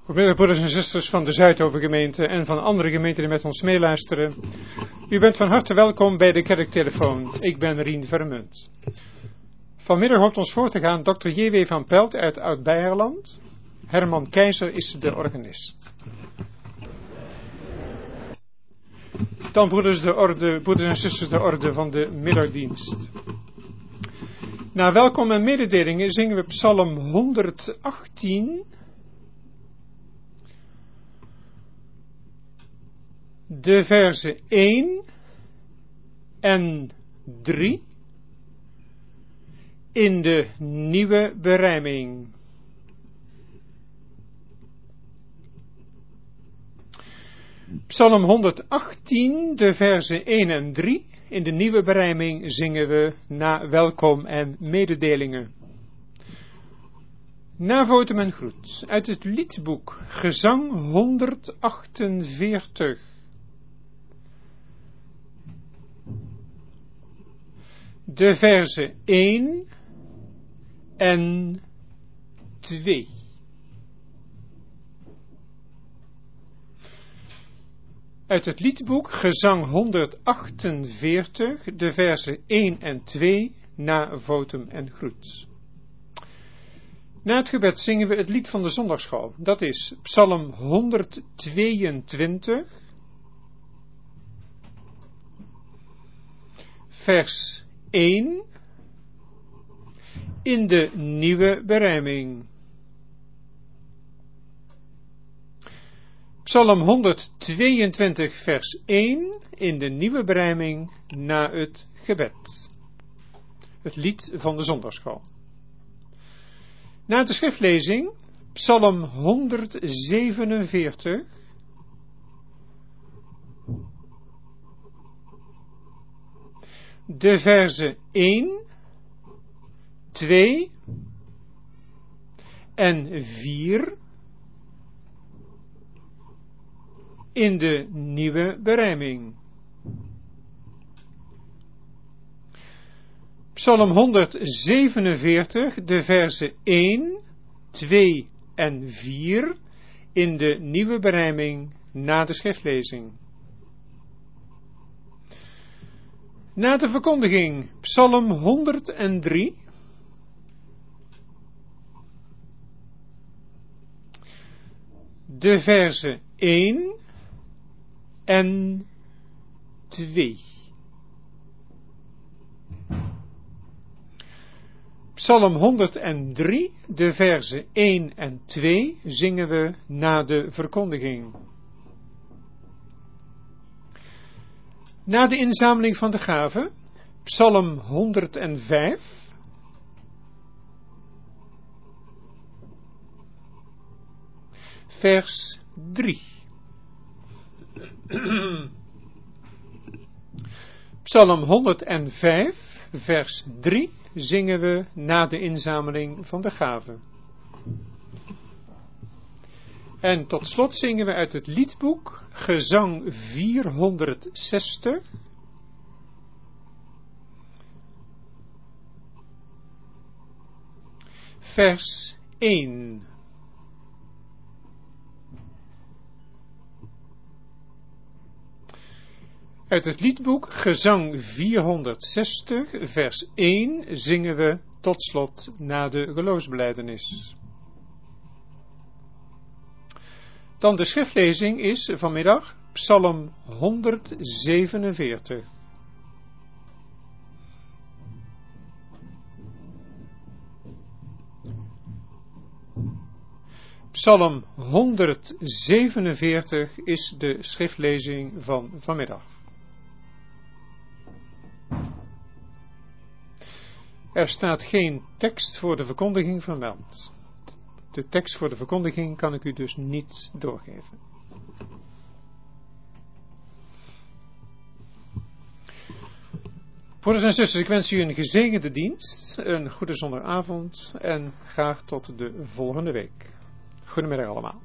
Goedemiddag broeders en zusters van de Zuidovergemeente en van andere gemeenten die met ons meeluisteren. U bent van harte welkom bij de kerktelefoon. Ik ben Rien Vermunt. Vanmiddag hoopt ons voor te gaan Dr. J.W. van Pelt uit Oud-Beierland. Herman Keizer is de organist. Dan broeders en zusters de orde van de middagdienst. Na welkom en mededelingen zingen we Psalm 118... de versen 1 en 3 in de nieuwe berijming. Psalm 118, de versen 1 en 3 in de nieuwe berijming zingen we na welkom en mededelingen. Navotem en groet uit het liedboek Gezang 148. De versen 1 en 2. Uit het liedboek Gezang 148, de versen 1 en 2, na votum en groet. Na het gebed zingen we het lied van de zondagschool. Dat is Psalm 122, vers 1 in de nieuwe berijming. Psalm 122 vers 1 in de nieuwe berijming na het gebed. Het lied van de zondagschool. Na de schriftlezing Psalm 147 de versen 1, 2 en 4 in de nieuwe berijming. Psalm 147, de versen 1, 2 en 4 in de nieuwe berijming na de schriftlezing. Na de verkondiging, Psalm 103, de versen 1 en 2. Psalm 103, de versen 1 en 2 zingen we na de verkondiging. Na de inzameling van de gaven, Psalm 105, vers 3. Psalm 105, vers 3 zingen we na de inzameling van de gaven. En tot slot zingen we uit het liedboek Gezang 460. Vers 1. Uit het liedboek Gezang 460, vers 1 zingen we tot slot na de geloofsbelijdenis. Dan de schriftlezing is vanmiddag Psalm 147. Psalm 147 is de schriftlezing van vanmiddag. Er staat geen tekst voor de verkondiging vermeld. De tekst voor de verkondiging kan ik u dus niet doorgeven. Broeders en zusters, ik wens u een gezegende dienst, een goede zondagavond en graag tot de volgende week. Goedemiddag allemaal.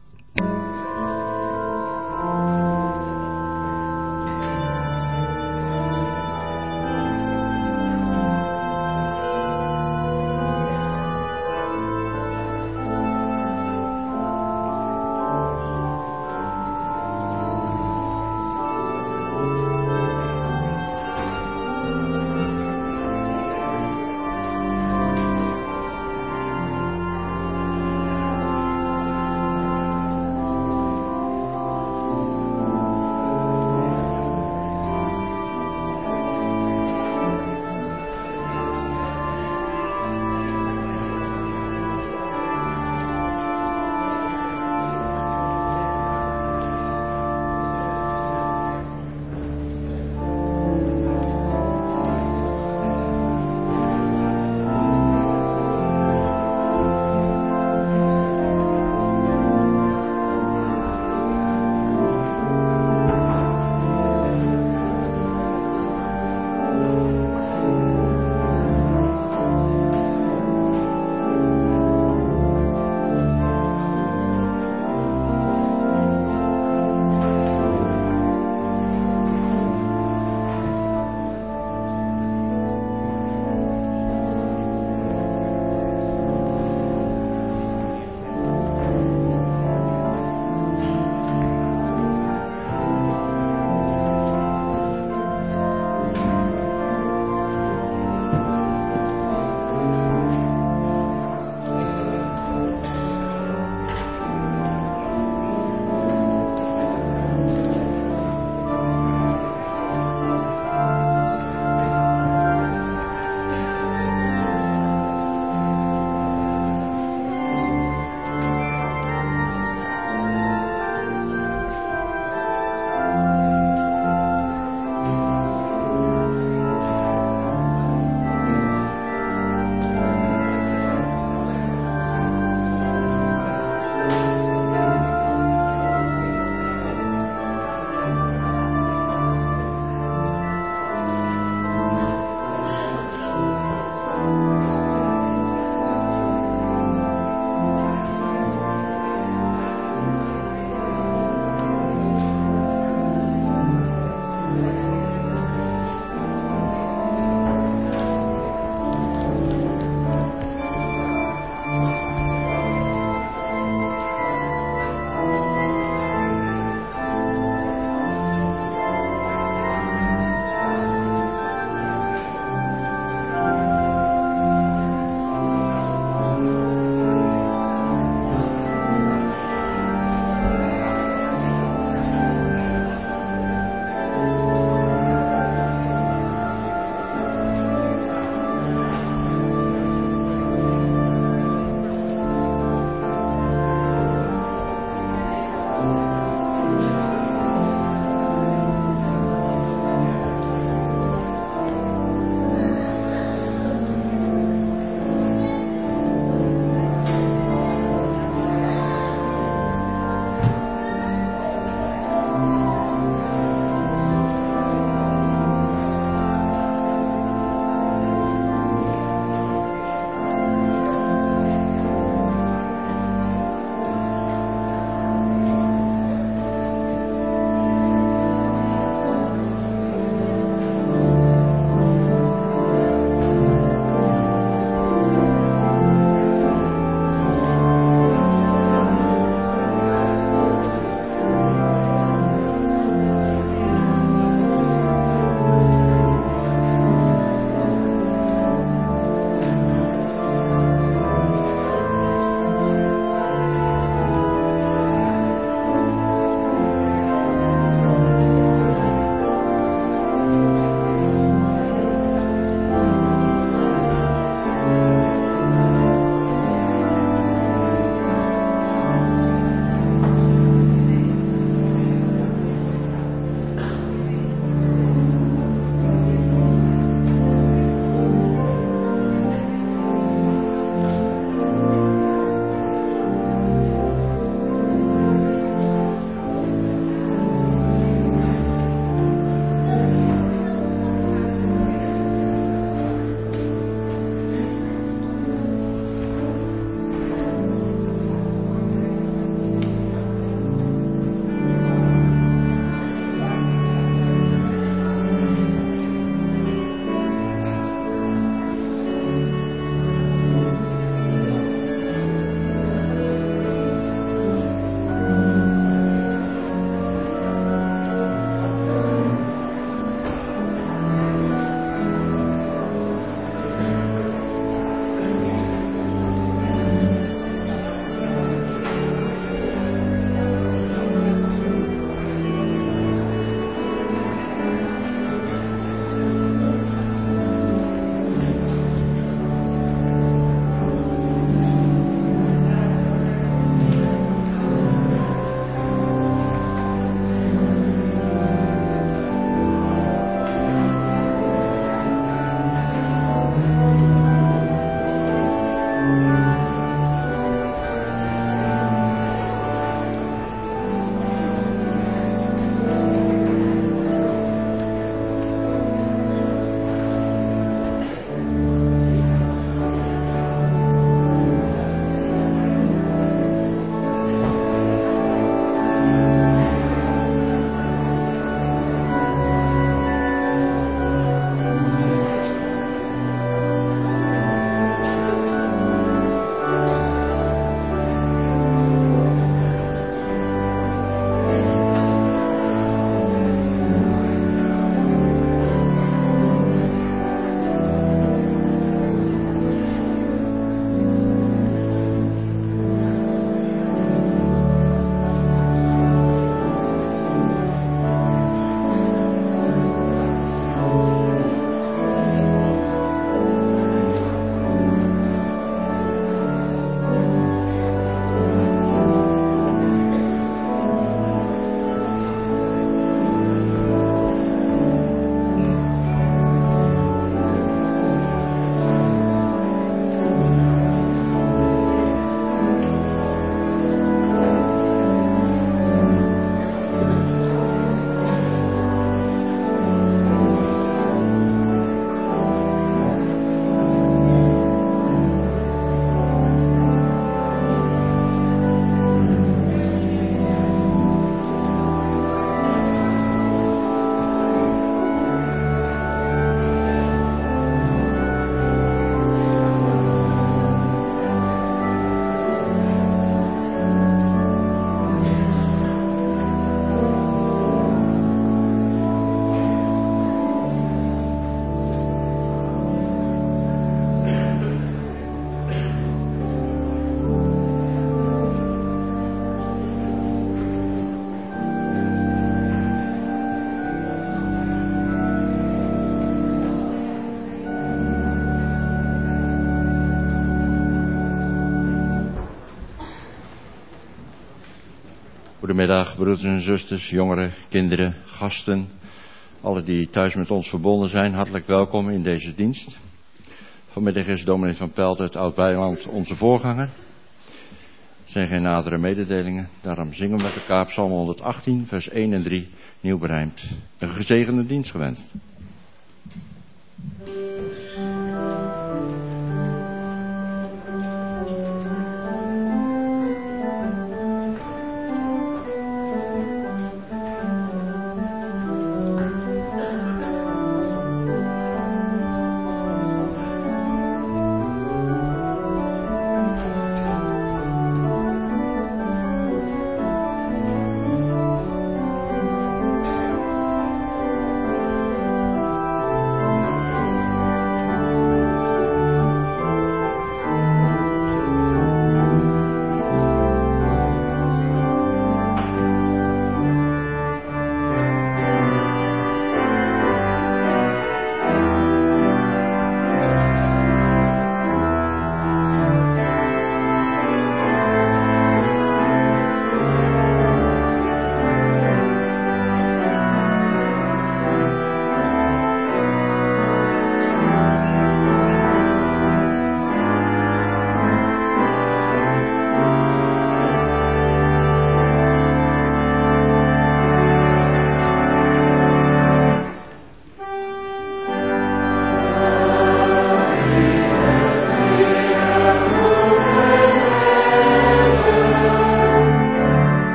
Goedemiddag, broeders en zusters, jongeren, kinderen, gasten. Alle die thuis met ons verbonden zijn, hartelijk welkom in deze dienst. Vanmiddag is dominee Van Pelt uit Oud-Beijerland onze voorganger. Er zijn geen nadere mededelingen, daarom zingen we met elkaar Psalm 118, vers 1 en 3, nieuw berijmd. Een gezegende dienst gewenst.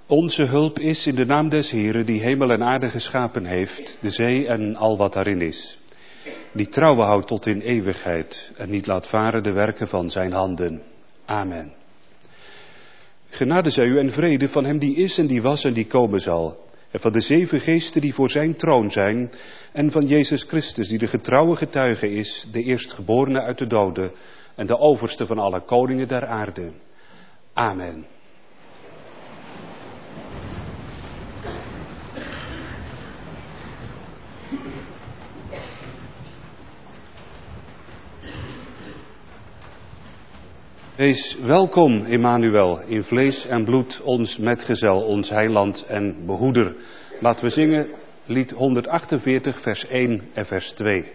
Onze hulp is in de naam des Heeren, die hemel en aarde geschapen heeft, de zee en al wat daarin is. Die trouwe houdt tot in eeuwigheid en niet laat varen de werken van zijn handen. Amen. Genade zij u en vrede van hem die is en die was en die komen zal. En van de 7 geesten die voor zijn troon zijn. En van Jezus Christus die de getrouwe getuige is, de eerstgeborene uit de doden en de overste van alle koningen der aarde. Amen. Wees welkom, Emmanuel, in vlees en bloed, ons metgezel, ons heiland en behoeder. Laten we zingen lied 148, vers 1 en vers 2.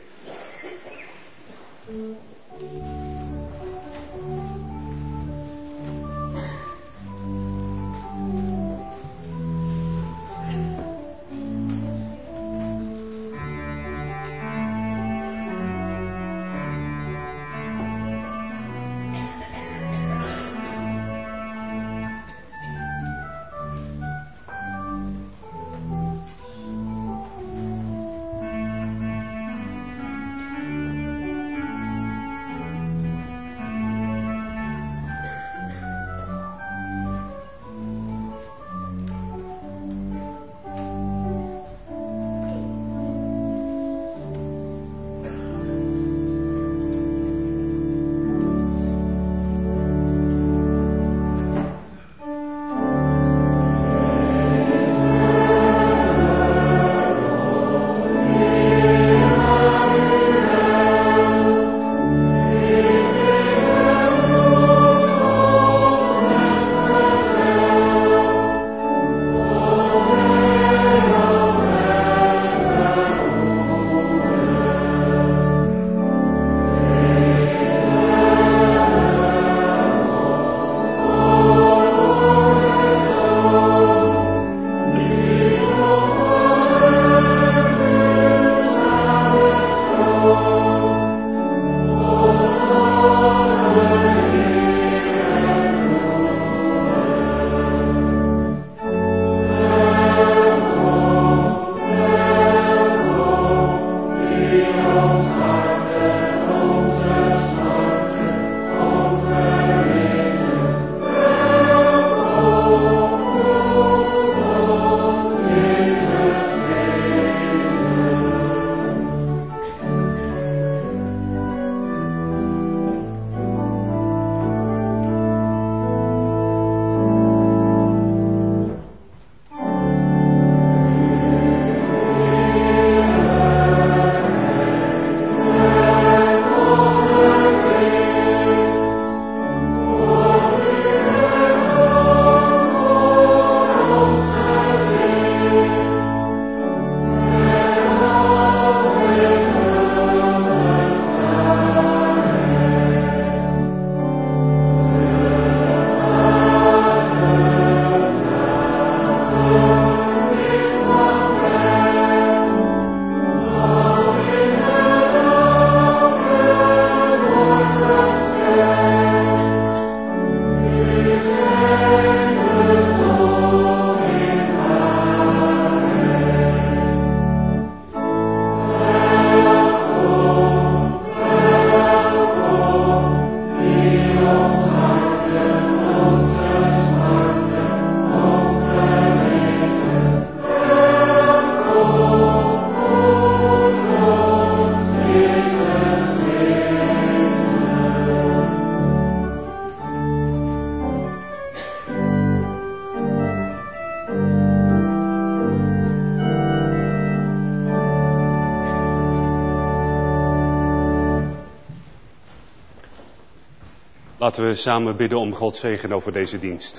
Laten we samen bidden om Gods zegen over deze dienst.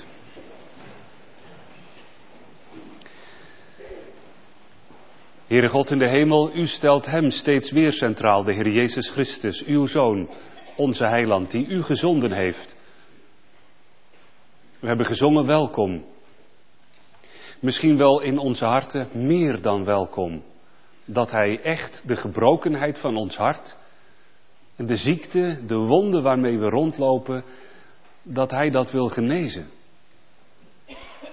Heere God in de hemel, u stelt hem steeds weer centraal, de Heer Jezus Christus, uw Zoon, onze heiland, die u gezonden heeft. We hebben gezongen welkom. Misschien wel in onze harten meer dan welkom. Dat hij echt de gebrokenheid van ons hart en de ziekte, de wonden waarmee we rondlopen, dat hij dat wil genezen.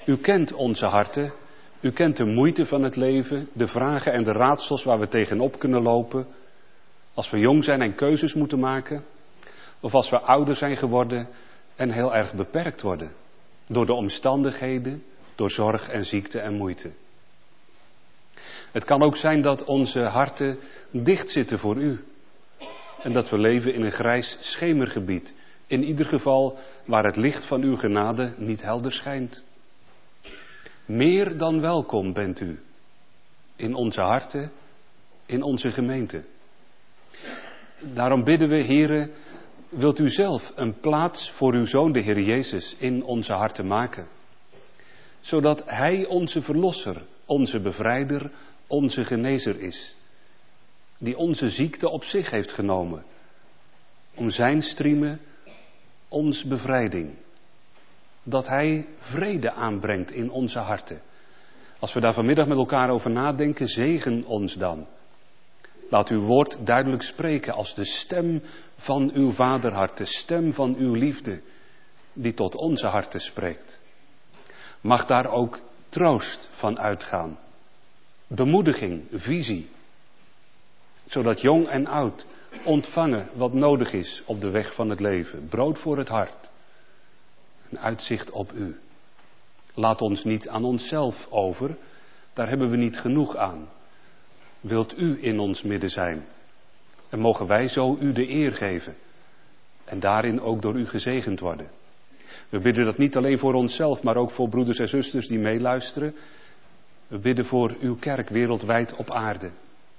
U kent onze harten. U kent de moeite van het leven, de vragen en de raadsels waar we tegenop kunnen lopen. Als we jong zijn en keuzes moeten maken. Of als we ouder zijn geworden en heel erg beperkt worden. Door de omstandigheden, door zorg en ziekte en moeite. Het kan ook zijn dat onze harten dicht zitten voor u. En dat we leven in een grijs schemergebied. In ieder geval waar het licht van uw genade niet helder schijnt. Meer dan welkom bent u. In onze harten, in onze gemeente. Daarom bidden we, Heere, wilt u zelf een plaats voor uw Zoon, de Heer Jezus, in onze harten maken. Zodat Hij onze Verlosser, onze Bevrijder, onze Genezer is. Die onze ziekte op zich heeft genomen. Om zijn striemen, ons bevrijding. Dat Hij vrede aanbrengt in onze harten. Als we daar vanmiddag met elkaar over nadenken, zegen ons dan. Laat uw woord duidelijk spreken als de stem van uw vaderhart, de stem van uw liefde, die tot onze harten spreekt. Mag daar ook troost van uitgaan, bemoediging, visie, zodat jong en oud ontvangen wat nodig is op de weg van het leven. Brood voor het hart, een uitzicht op u. Laat ons niet aan onszelf over, daar hebben we niet genoeg aan. Wilt u in ons midden zijn? En mogen wij zo u de eer geven. En daarin ook door u gezegend worden. We bidden dat niet alleen voor onszelf, maar ook voor broeders en zusters die meeluisteren. We bidden voor uw kerk wereldwijd op aarde.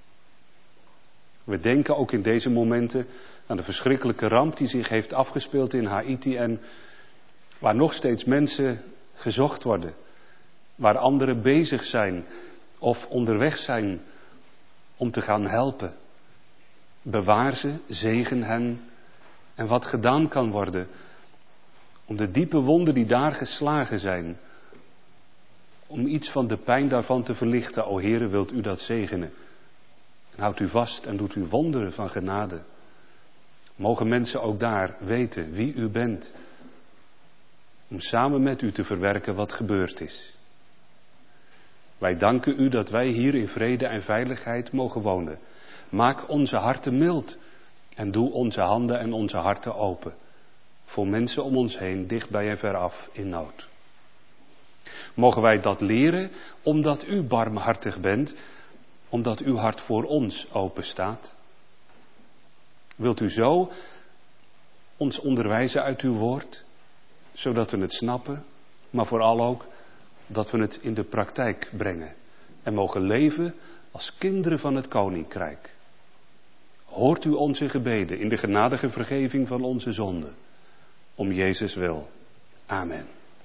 We denken ook in deze momenten aan de verschrikkelijke ramp die zich heeft afgespeeld in Haiti. En waar nog steeds mensen gezocht worden. Waar anderen bezig zijn of onderweg zijn om te gaan helpen. Bewaar ze, zegen hen. En wat gedaan kan worden om de diepe wonden die daar geslagen zijn, om iets van de pijn daarvan te verlichten. O Heere, wilt u dat zegenen. En houdt u vast en doet u wonderen van genade. Mogen mensen ook daar weten wie u bent. Om samen met u te verwerken wat gebeurd is. Wij danken u dat wij hier in vrede en veiligheid mogen wonen. Maak onze harten mild en doe onze handen en onze harten open. Voor mensen om ons heen, dichtbij en veraf, in nood. Mogen wij dat leren omdat u barmhartig bent, omdat uw hart voor ons open staat. Wilt u zo ons onderwijzen uit uw woord, zodat we het snappen, maar vooral ook dat we het in de praktijk brengen en mogen leven als kinderen van het Koninkrijk. Hoort u onze gebeden in de genadige vergeving van onze zonden. Om Jezus wil. Amen.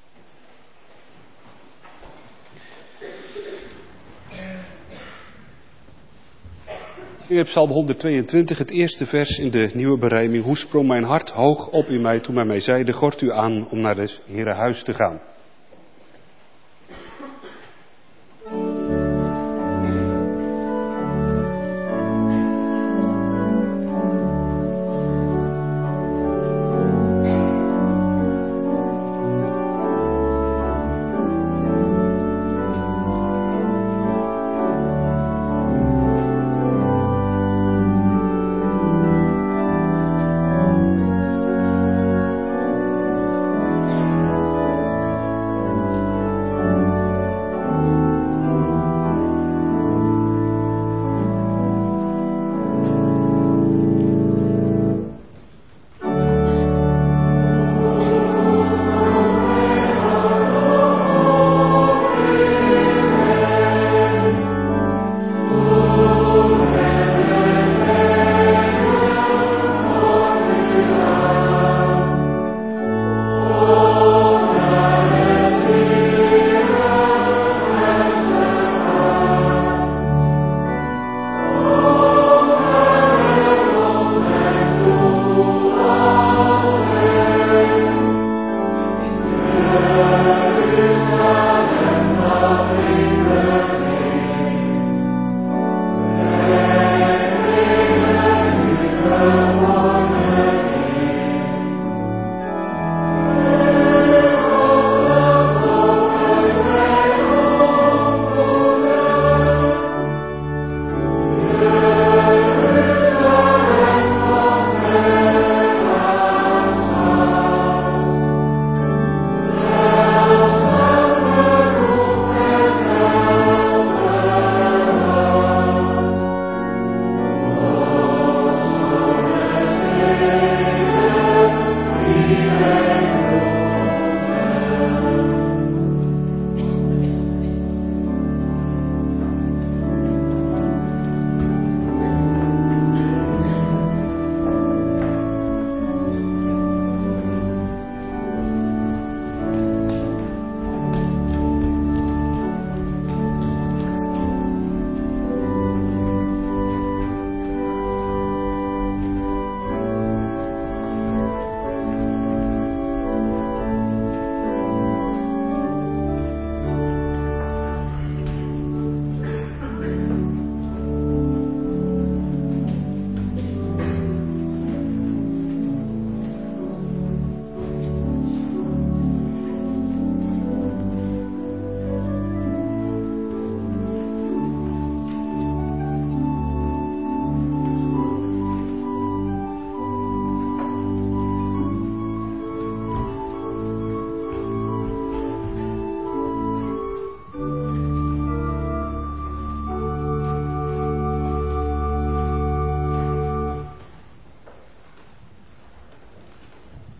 U hebt Psalm 122, het eerste vers in de nieuwe berijming. Hoe sprong mijn hart hoog op in mij toen men mij zeide, gort u aan om naar des Heeren huis te gaan.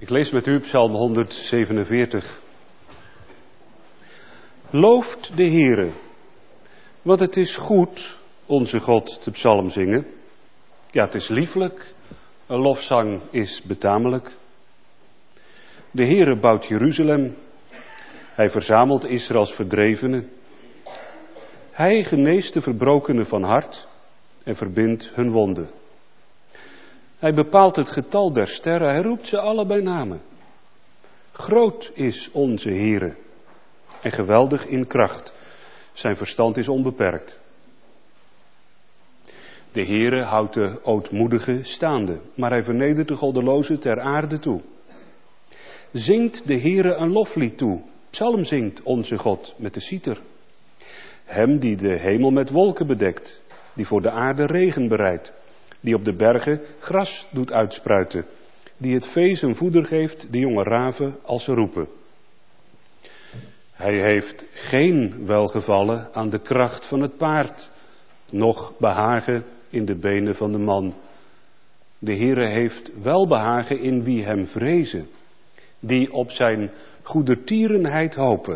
Ik lees met u Psalm 147. Looft de Heere, want het is goed onze God te psalm zingen. Ja, het is lieflijk, een lofzang is betamelijk. De Heere bouwt Jeruzalem, hij verzamelt Israëls verdrevenen. Hij geneest de verbrokenen van hart en verbindt hun wonden. Hij bepaalt het getal der sterren, hij roept ze alle bij namen. Groot is onze Heere en geweldig in kracht. Zijn verstand is onbeperkt. De Heere houdt de ootmoedige staande, maar hij vernedert de goddelozen ter aarde toe. Zingt de Heere een loflied toe, psalm zingt onze God met de citer. Hem die de hemel met wolken bedekt, die voor de aarde regen bereidt, die op de bergen gras doet uitspruiten, die het vee zijn voeder geeft, de jonge raven als ze roepen. Hij heeft geen welgevallen aan de kracht van het paard, noch behagen in de benen van de man. De Heere heeft welbehagen in wie hem vrezen, die op zijn goedertierenheid hopen.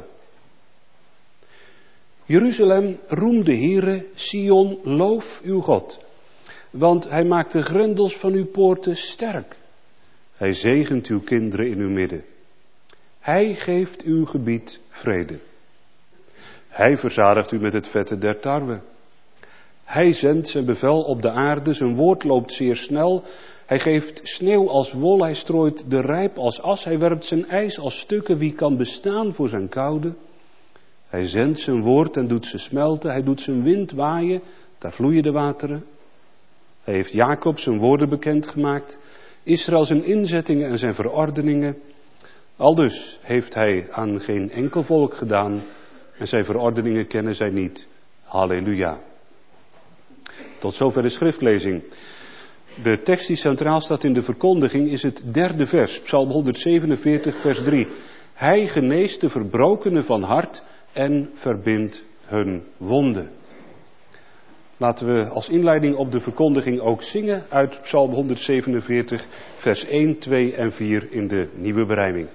Jeruzalem, roem de Heere, Sion, loof uw God. Want hij maakt de grendels van uw poorten sterk. Hij zegent uw kinderen in uw midden. Hij geeft uw gebied vrede. Hij verzadigt u met het vette der tarwe. Hij zendt zijn bevel op de aarde, zijn woord loopt zeer snel. Hij geeft sneeuw als wol, hij strooit de rijp als as. Hij werpt zijn ijs als stukken, wie kan bestaan voor zijn koude? Hij zendt zijn woord en doet ze smelten. Hij doet zijn wind waaien, daar vloeien de wateren. Hij heeft Jacob zijn woorden bekendgemaakt, Israël zijn inzettingen en zijn verordeningen. Aldus heeft hij aan geen enkel volk gedaan en zijn verordeningen kennen zij niet. Halleluja. Tot zover de schriftlezing. De tekst die centraal staat in de verkondiging is het derde vers, Psalm 147 vers 3. Hij geneest de verbrokenen van hart en verbindt hun wonden. Laten we als inleiding op de verkondiging ook zingen uit Psalm 147 vers 1, 2 en 4 in de nieuwe berijming.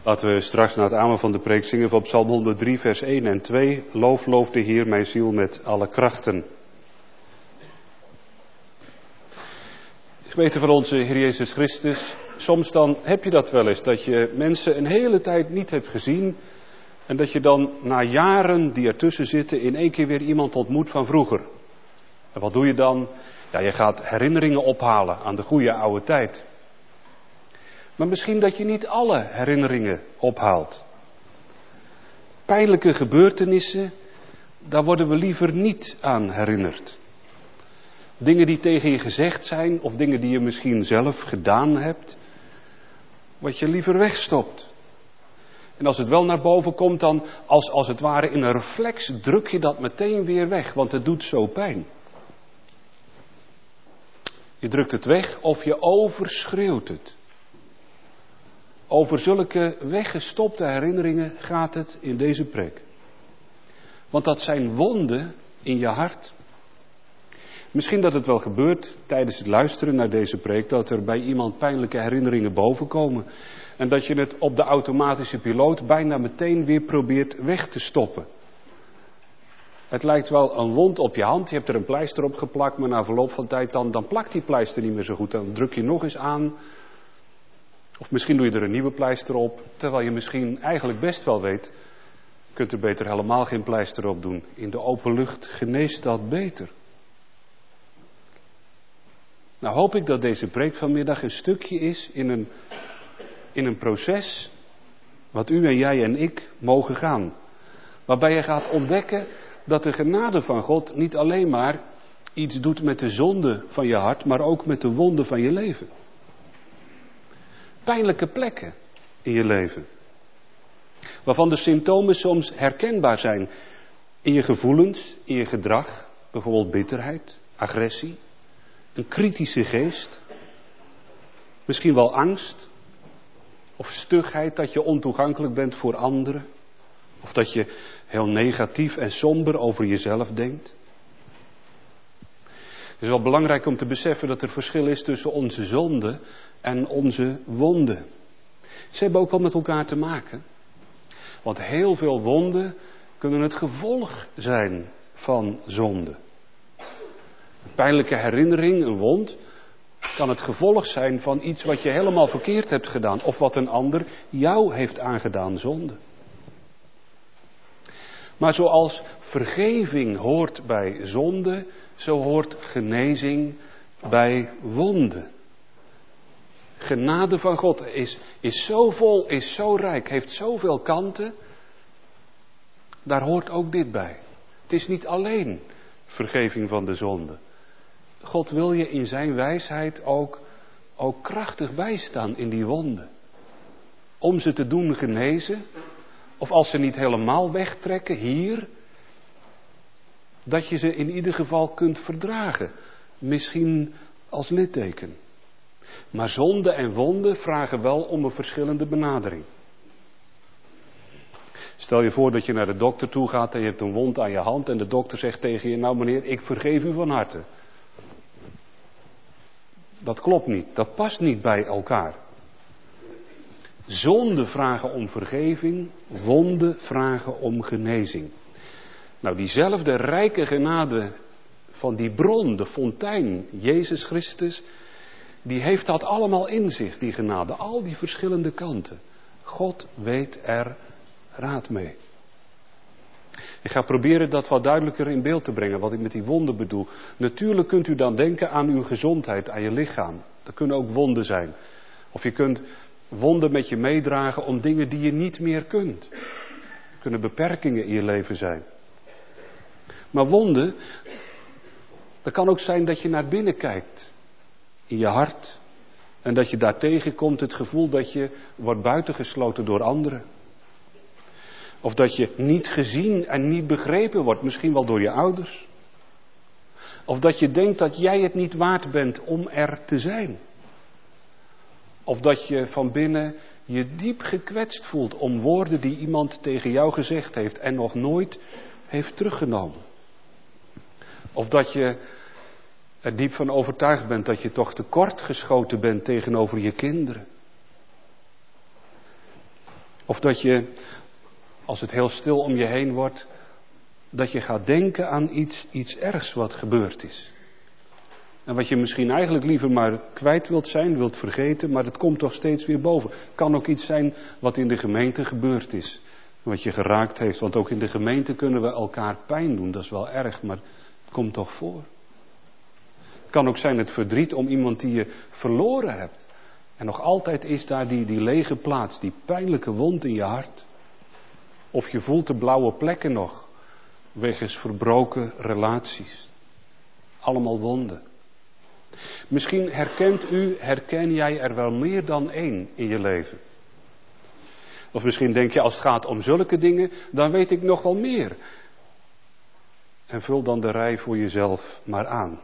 Laten we straks na het amen van de preek zingen van Psalm 103 vers 1 en 2. Loof, loof de Heer mijn ziel met alle krachten. Geweten van onze Heer Jezus Christus, soms dan heb je dat wel eens, dat je mensen een hele tijd niet hebt gezien en dat je dan na jaren die ertussen zitten in één keer weer iemand ontmoet van vroeger. En wat doe je dan? Ja, je gaat herinneringen ophalen aan de goede oude tijd. Maar misschien dat je niet alle herinneringen ophaalt. Pijnlijke gebeurtenissen, daar worden we liever niet aan herinnerd. Dingen die tegen je gezegd zijn, of dingen die je misschien zelf gedaan hebt, wat je liever wegstopt. En als het wel naar boven komt, dan als het ware in een reflex druk je dat meteen weer weg, want het doet zo pijn. Je drukt het weg of je overschreeuwt het. Over zulke weggestopte herinneringen gaat het in deze preek. Want dat zijn wonden in je hart. Misschien dat het wel gebeurt tijdens het luisteren naar deze preek, dat er bij iemand pijnlijke herinneringen bovenkomen. En dat je het op de automatische piloot bijna meteen weer probeert weg te stoppen. Het lijkt wel een wond op je hand, je hebt er een pleister op geplakt, maar na verloop van tijd dan plakt die pleister niet meer zo goed. Dan druk je nog eens aan. Of misschien doe je er een nieuwe pleister op, terwijl je misschien eigenlijk best wel weet, je kunt er beter helemaal geen pleister op doen. In de open lucht geneest dat beter. Nou hoop ik dat deze preek vanmiddag een stukje is in een proces wat u en jij en ik mogen gaan. Waarbij je gaat ontdekken dat de genade van God niet alleen maar iets doet met de zonde van je hart, maar ook met de wonden van je leven. Pijnlijke plekken in je leven. Waarvan de symptomen soms herkenbaar zijn in je gevoelens, in je gedrag. Bijvoorbeeld bitterheid, agressie, een kritische geest. Misschien wel angst of stugheid, dat je ontoegankelijk bent voor anderen. Of dat je heel negatief en somber over jezelf denkt. Het is wel belangrijk om te beseffen dat er verschil is tussen onze zonde en onze wonden. Ze hebben ook wel met elkaar te maken. Want heel veel wonden kunnen het gevolg zijn van zonde. Een pijnlijke herinnering, een wond, kan het gevolg zijn van iets wat je helemaal verkeerd hebt gedaan. Of wat een ander jou heeft aangedaan, zonde. Maar zoals vergeving hoort bij zonde, zo hoort genezing bij wonden. Genade van God is zo vol, is zo rijk, heeft zoveel kanten. Daar hoort ook dit bij. Het is niet alleen vergeving van de zonde. God wil je in zijn wijsheid ook krachtig bijstaan in die wonden. Om ze te doen genezen. Of als ze niet helemaal wegtrekken hier. Dat je ze in ieder geval kunt verdragen. Misschien als litteken. Maar zonde en wonden vragen wel om een verschillende benadering. Stel je voor dat je naar de dokter toe gaat en je hebt een wond aan je hand en de dokter zegt tegen je, nou meneer, ik vergeef u van harte. Dat klopt niet, dat past niet bij elkaar. Zonden vragen om vergeving, wonden vragen om genezing. Nou, diezelfde rijke genade van die bron, de fontein, Jezus Christus, die heeft dat allemaal in zich, die genade, al die verschillende kanten. God weet er raad mee. Ik ga proberen dat wat duidelijker in beeld te brengen, wat ik met die wonden bedoel. Natuurlijk kunt u dan denken aan uw gezondheid, aan je lichaam. Dat kunnen ook wonden zijn. Of je kunt wonden met je meedragen om dingen die je niet meer kunt. Er kunnen beperkingen in je leven zijn. Maar wonden, dat kan ook zijn dat je naar binnen kijkt. In je hart. En dat je daar tegenkomt het gevoel dat je wordt buitengesloten door anderen. Of dat je niet gezien en niet begrepen wordt, misschien wel door je ouders. Of dat je denkt dat jij het niet waard bent om er te zijn. Of dat je van binnen je diep gekwetst voelt om woorden die iemand tegen jou gezegd heeft en nog nooit heeft teruggenomen. Of dat je er diep van overtuigd bent dat je toch tekort geschoten bent tegenover je kinderen. Of dat je, als het heel stil om je heen wordt, dat je gaat denken aan iets ergs wat gebeurd is. En wat je misschien eigenlijk liever maar kwijt wilt zijn, wilt vergeten, maar het komt toch steeds weer boven. Het kan ook iets zijn wat in de gemeente gebeurd is. Wat je geraakt heeft. Want ook in de gemeente kunnen we elkaar pijn doen. Dat is wel erg, maar het komt toch voor. Het kan ook zijn het verdriet om iemand die je verloren hebt. En nog altijd is daar die lege plaats, die pijnlijke wond in je hart. Of je voelt de blauwe plekken nog, wegens verbroken relaties. Allemaal wonden. Misschien herken jij er wel meer dan één in je leven. Of misschien denk je, als het gaat om zulke dingen, dan weet ik nog wel meer. En vul dan de rij voor jezelf maar aan.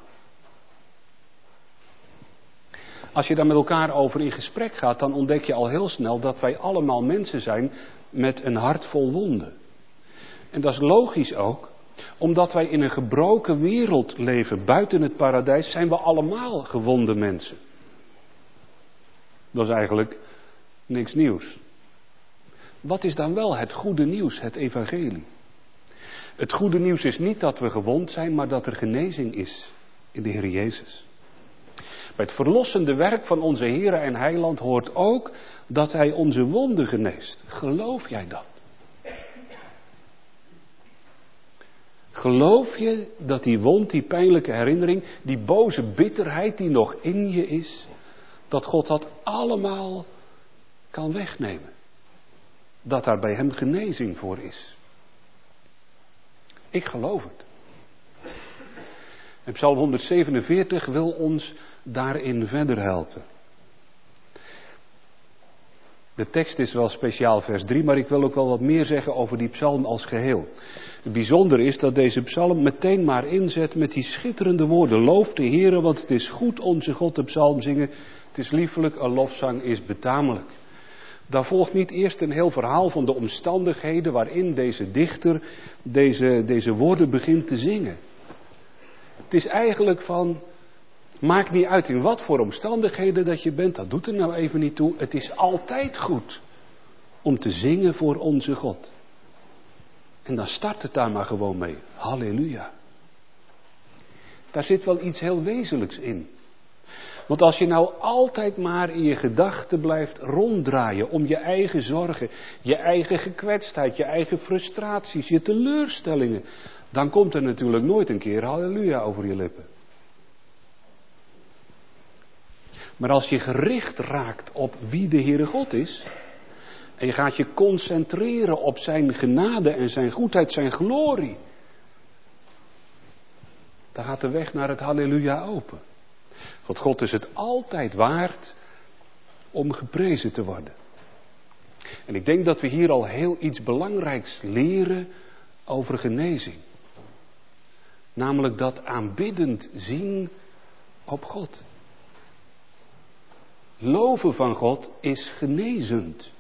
Als je daar met elkaar over in gesprek gaat, dan ontdek je al heel snel dat wij allemaal mensen zijn met een hart vol wonden. En dat is logisch ook, omdat wij in een gebroken wereld leven, buiten het paradijs, zijn we allemaal gewonde mensen. Dat is eigenlijk niks nieuws. Wat is dan wel het goede nieuws, het evangelie? Het goede nieuws is niet dat we gewond zijn, maar dat er genezing is in de Heer Jezus. Bij het verlossende werk van onze Heer en Heiland hoort ook dat Hij onze wonden geneest. Geloof jij dat? Geloof je dat die wond, die pijnlijke herinnering, die boze bitterheid die nog in je is, dat God dat allemaal kan wegnemen? Dat daar bij Hem genezing voor is. Ik geloof het. En Psalm 147 wil ons daarin verder helpen. De tekst is wel speciaal vers 3, maar ik wil ook wel wat meer zeggen over die psalm als geheel. Het bijzondere is dat deze psalm meteen maar inzet met die schitterende woorden. Loof de Heere, want het is goed onze God de psalm zingen. Het is liefelijk, een lofzang is betamelijk. Daar volgt niet eerst een heel verhaal van de omstandigheden waarin deze dichter deze woorden begint te zingen. Het is eigenlijk van, maakt niet uit in wat voor omstandigheden dat je bent, dat doet er nou even niet toe. Het is altijd goed om te zingen voor onze God. En dan start het daar maar gewoon mee. Halleluja. Daar zit wel iets heel wezenlijks in. Want als je nou altijd maar in je gedachten blijft ronddraaien om je eigen zorgen, je eigen gekwetstheid, je eigen frustraties, je teleurstellingen, dan komt er natuurlijk nooit een keer halleluja over je lippen. Maar als je gericht raakt op wie de Heere God is, en je gaat je concentreren op zijn genade en zijn goedheid, zijn glorie, dan gaat de weg naar het halleluja open. Want God is het altijd waard om geprezen te worden. En ik denk dat we hier al heel iets belangrijks leren over genezing. Namelijk dat aanbiddend zien op God. Loven van God is genezend.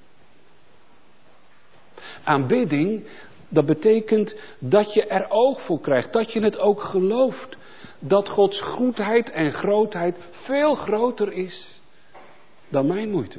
Aanbidding, dat betekent dat je er oog voor krijgt, dat je het ook gelooft. Dat Gods goedheid en grootheid veel groter is dan mijn moeite.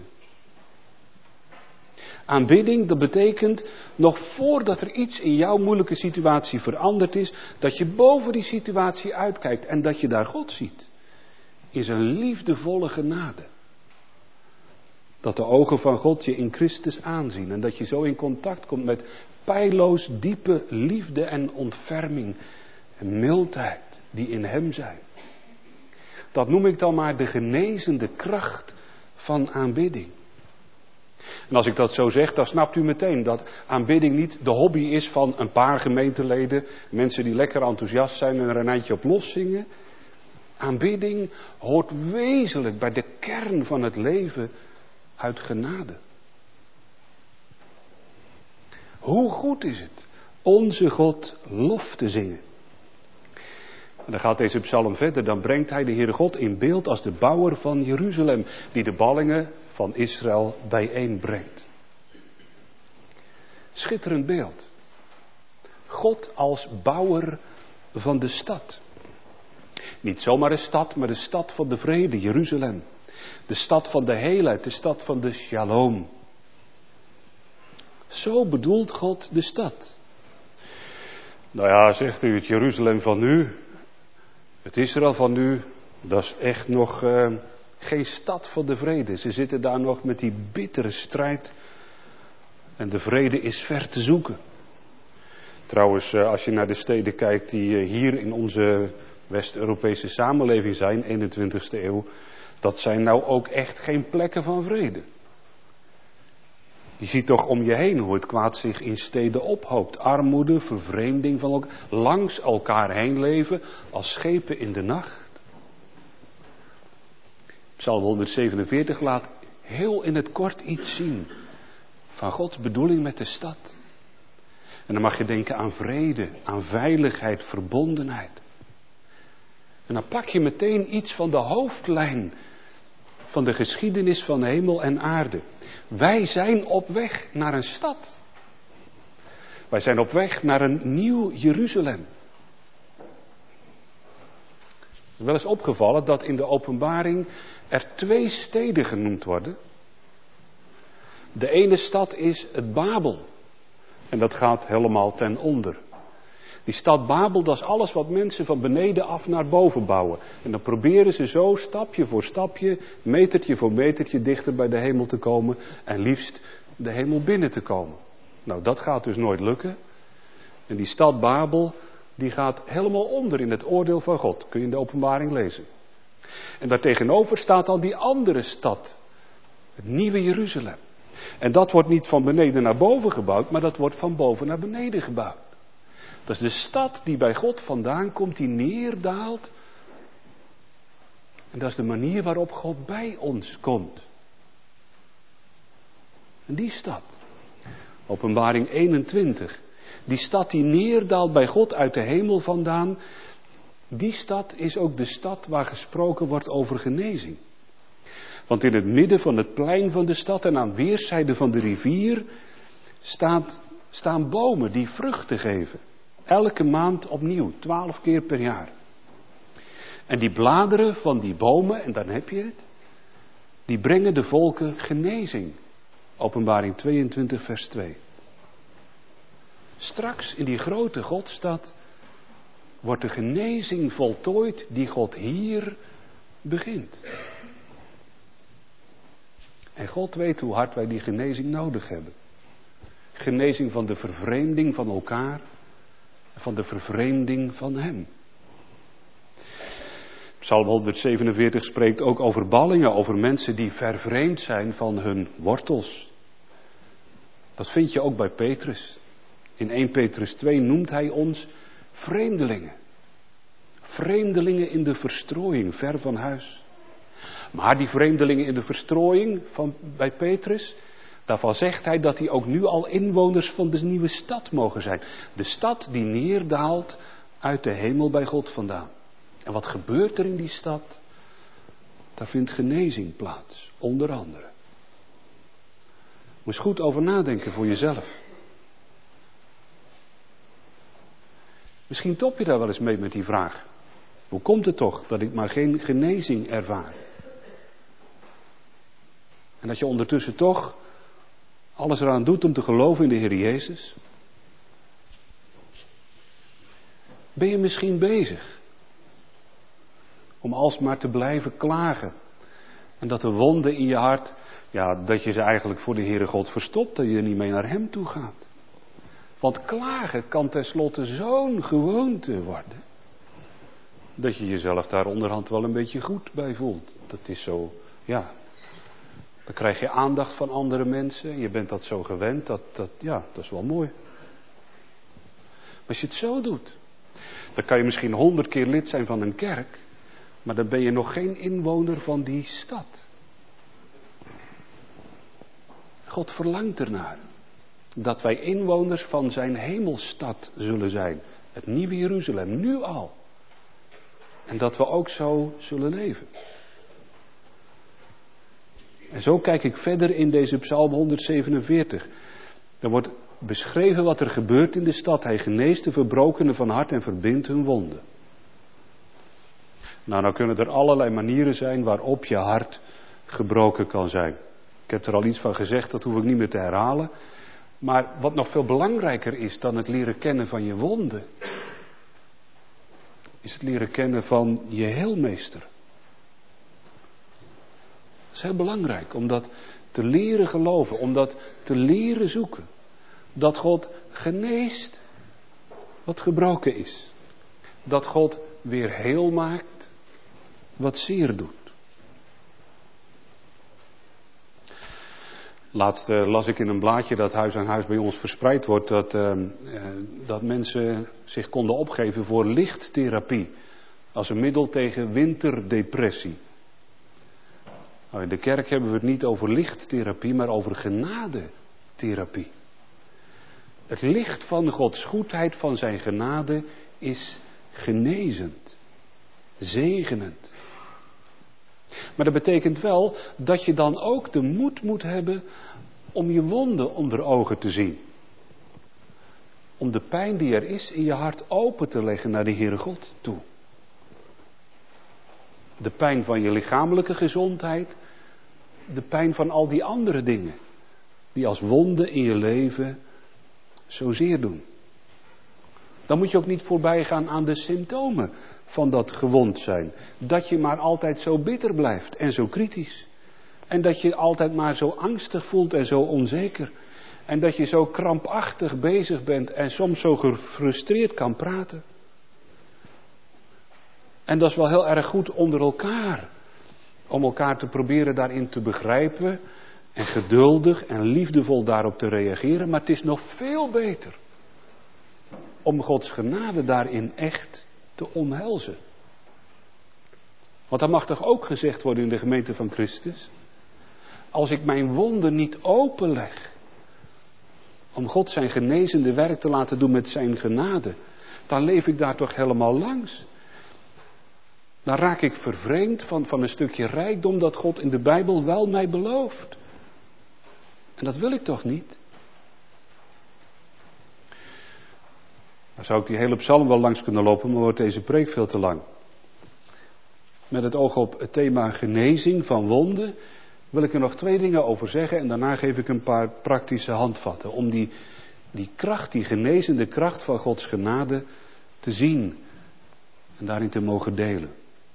Aanbidding, dat betekent nog voordat er iets in jouw moeilijke situatie veranderd is, dat je boven die situatie uitkijkt en dat je daar God ziet. In zijn liefdevolle genade. Dat de ogen van God je in Christus aanzien en dat je zo in contact komt met peilloos diepe liefde en ontferming en mildheid die in hem zijn. Dat noem ik dan maar de genezende kracht van aanbidding. En als ik dat zo zeg, dan snapt u meteen dat aanbidding niet de hobby is van een paar gemeenteleden, mensen die lekker enthousiast zijn en er een eindje op los zingen. Aanbidding hoort wezenlijk bij de kern van het leven uit genade. Hoe goed is het onze God lof te zingen. En dan gaat deze psalm verder, dan brengt hij de Heere God in beeld als de bouwer van Jeruzalem, die de ballingen van Israël bijeenbrengt. Schitterend beeld. God als bouwer van de stad. Niet zomaar een stad, maar de stad van de vrede, Jeruzalem. De stad van de heelheid, de stad van de shalom. Zo bedoelt God de stad. Nou ja, zegt u, het Jeruzalem van nu, het Israël van nu, dat is echt nog geen stad van de vrede. Ze zitten daar nog met die bittere strijd en de vrede is ver te zoeken. Trouwens, als je naar de steden kijkt die hier in onze West-Europese samenleving zijn, 21ste eeuw, dat zijn nou ook echt geen plekken van vrede. Je ziet toch om je heen hoe het kwaad zich in steden ophoopt. Armoede, vervreemding van elkaar, langs elkaar heen leven als schepen in de nacht. Psalm 147 laat heel in het kort iets zien van Gods bedoeling met de stad. En dan mag je denken aan vrede, aan veiligheid, verbondenheid. En dan pak je meteen iets van de hoofdlijn van de geschiedenis van hemel en aarde. Wij zijn op weg naar een stad. Wij zijn op weg naar een nieuw Jeruzalem. Het is wel eens opgevallen dat in de openbaring er 2 steden genoemd worden. De ene stad is het Babel. En dat gaat helemaal ten onder. Die stad Babel, dat is alles wat mensen van beneden af naar boven bouwen. En dan proberen ze zo stapje voor stapje, metertje voor metertje dichter bij de hemel te komen. En liefst de hemel binnen te komen. Nou, dat gaat dus nooit lukken. En die stad Babel, die gaat helemaal onder in het oordeel van God. Kun je in de openbaring lezen. En daartegenover staat dan die andere stad. Het nieuwe Jeruzalem. En dat wordt niet van beneden naar boven gebouwd, maar dat wordt van boven naar beneden gebouwd. Dat is de stad die bij God vandaan komt, die neerdaalt. En dat is de manier waarop God bij ons komt. En die stad, Openbaring 21, die stad die neerdaalt bij God uit de hemel vandaan, die stad is ook de stad waar gesproken wordt over genezing. Want in het midden van het plein van de stad en aan weerszijden van de rivier staan bomen die vruchten geven. Elke maand opnieuw, 12 keer per jaar. En die bladeren van die bomen, en dan heb je het, die brengen de volken genezing. Openbaring 22 vers 2. Straks in die grote Godstad wordt de genezing voltooid die God hier begint. En God weet hoe hard wij die genezing nodig hebben. Genezing van de vervreemding van elkaar, van de vervreemding van Hem. Psalm 147 spreekt ook over ballingen, over mensen die vervreemd zijn van hun wortels. Dat vind je ook bij Petrus. In 1 Petrus 2 noemt hij ons vreemdelingen. Vreemdelingen in de verstrooiing, ver van huis. Maar die vreemdelingen in de verstrooiing bij Petrus, daarvan zegt hij dat die ook nu al inwoners van de nieuwe stad mogen zijn. De stad die neerdaalt uit de hemel bij God vandaan. En wat gebeurt er in die stad? Daar vindt genezing plaats, onder andere. Moet eens goed over nadenken voor jezelf. Misschien top je daar wel eens mee met die vraag. Hoe komt het toch dat ik maar geen genezing ervaar? En dat je ondertussen toch alles eraan doet om te geloven in de Heer Jezus? Ben je misschien bezig om alsmaar te blijven klagen? En dat de wonden in je hart, ja, dat je ze eigenlijk voor de Heere God verstopt, dat je er niet mee naar Hem toe gaat. Want klagen kan tenslotte zo'n gewoonte worden, dat je jezelf daar onderhand wel een beetje goed bij voelt. Dat is zo, ja. Dan krijg je aandacht van andere mensen. Je bent dat zo gewend. Dat is wel mooi. Maar als je het zo doet. Dan kan je misschien 100 keer lid zijn van een kerk. Maar dan ben je nog geen inwoner van die stad. God verlangt ernaar. Dat wij inwoners van zijn hemelstad zullen zijn. Het nieuwe Jeruzalem. Nu al. En dat we ook zo zullen leven. En zo kijk ik verder in deze Psalm 147. Er wordt beschreven wat er gebeurt in de stad. Hij geneest de verbrokenen van hart en verbindt hun wonden. Nou kunnen er allerlei manieren zijn waarop je hart gebroken kan zijn. Ik heb er al iets van gezegd, dat hoef ik niet meer te herhalen. Maar wat nog veel belangrijker is dan het leren kennen van je wonden, is het leren kennen van je heelmeester. Dat is heel belangrijk om dat te leren geloven, om dat te leren zoeken. Dat God geneest wat gebroken is. Dat God weer heel maakt wat zeer doet. Laatst las ik in een blaadje dat huis aan huis bij ons verspreid wordt dat mensen zich konden opgeven voor lichttherapie als een middel tegen winterdepressie. Nou, in de kerk hebben we het niet over lichttherapie, maar over genadetherapie. Het licht van Gods goedheid, van zijn genade, is genezend, zegenend. Maar dat betekent wel dat je dan ook de moed moet hebben om je wonden onder ogen te zien. Om de pijn die er is in je hart open te leggen naar de Heere God toe. De pijn van je lichamelijke gezondheid. De pijn van al die andere dingen. Die als wonden in je leven zozeer doen. Dan moet je ook niet voorbij gaan aan de symptomen van dat gewond zijn. Dat je maar altijd zo bitter blijft en zo kritisch. En dat je altijd maar zo angstig voelt en zo onzeker. En dat je zo krampachtig bezig bent en soms zo gefrustreerd kan praten. En dat is wel heel erg goed onder elkaar. Om elkaar te proberen daarin te begrijpen. En geduldig en liefdevol daarop te reageren. Maar het is nog veel beter om Gods genade daarin echt te omhelzen. Want dat mag toch ook gezegd worden in de gemeente van Christus? Als ik mijn wonden niet openleg, om God zijn genezende werk te laten doen met zijn genade, dan leef ik daar toch helemaal langs. Dan raak ik vervreemd van een stukje rijkdom dat God in de Bijbel wel mij belooft. En dat wil ik toch niet? Dan zou ik die hele psalm wel langs kunnen lopen, maar wordt deze preek veel te lang. Met het oog op het thema genezing van wonden wil ik er nog 2 dingen over zeggen en daarna geef ik een paar praktische handvatten om die kracht, die genezende kracht van Gods genade te zien en daarin te mogen delen.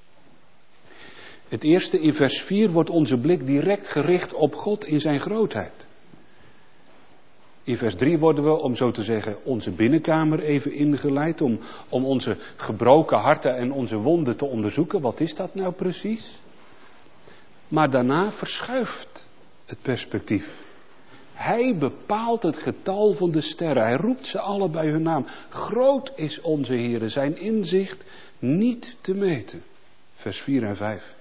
Het eerste, in vers 4 wordt onze blik direct gericht op God in zijn grootheid. In vers 3 worden we, om zo te zeggen, onze binnenkamer even ingeleid om onze gebroken harten en onze wonden te onderzoeken. Wat is dat nou precies? Maar daarna verschuift het perspectief. Hij bepaalt het getal van de sterren. Hij roept ze alle bij hun naam. Groot is onze Heere, zijn inzicht niet te meten. Vers 4 en 5.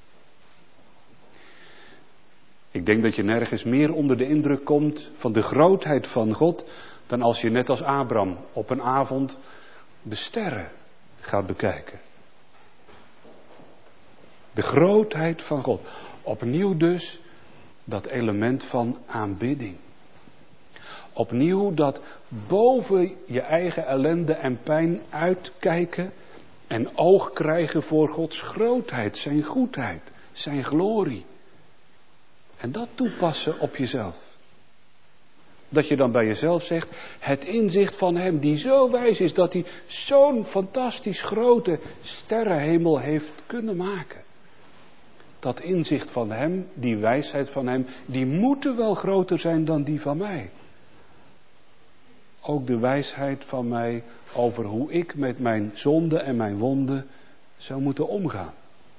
Ik denk dat je nergens meer onder de indruk komt van de grootheid van God dan als je net als Abraham op een avond de sterren gaat bekijken. De grootheid van God. Opnieuw dus dat element van aanbidding. Opnieuw dat boven je eigen ellende en pijn uitkijken en oog krijgen voor Gods grootheid, zijn goedheid, zijn glorie. En dat toepassen op jezelf. Dat je dan bij jezelf zegt, het inzicht van hem die zo wijs is dat hij zo'n fantastisch grote sterrenhemel heeft kunnen maken. Dat inzicht van hem, die wijsheid van hem, die moeten wel groter zijn dan die van mij. Ook de wijsheid van mij over hoe ik met mijn zonde en mijn wonden zou moeten omgaan.